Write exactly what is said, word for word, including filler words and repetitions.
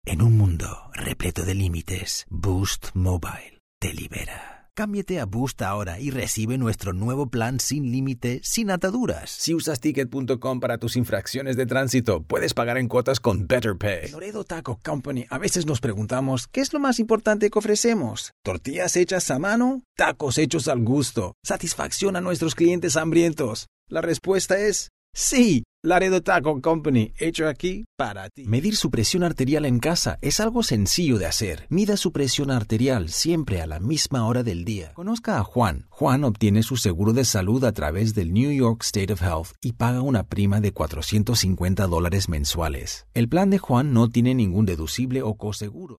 En un mundo repleto de límites, Boost Mobile te libera. Cámbiate a Boost ahora y recibe nuestro nuevo plan sin límite, sin ataduras. Si usas ticket punto com para tus infracciones de tránsito, puedes pagar en cuotas con Better Pay. En Laredo Taco Company a veces nos preguntamos, ¿qué es lo más importante que ofrecemos? ¿Tortillas hechas a mano? ¿Tacos hechos al gusto? ¿Satisfacción a nuestros clientes hambrientos? La respuesta es sí. Laredo Taco Company, hecho aquí para ti. Medir su presión arterial en casa es algo sencillo de hacer. Mida su presión arterial siempre a la misma hora del día. Conozca a Juan. Juan obtiene su seguro de salud a través del New York State of Health y paga una prima de cuatrocientos cincuenta dólares mensuales. El plan de Juan no tiene ningún deducible o coseguro.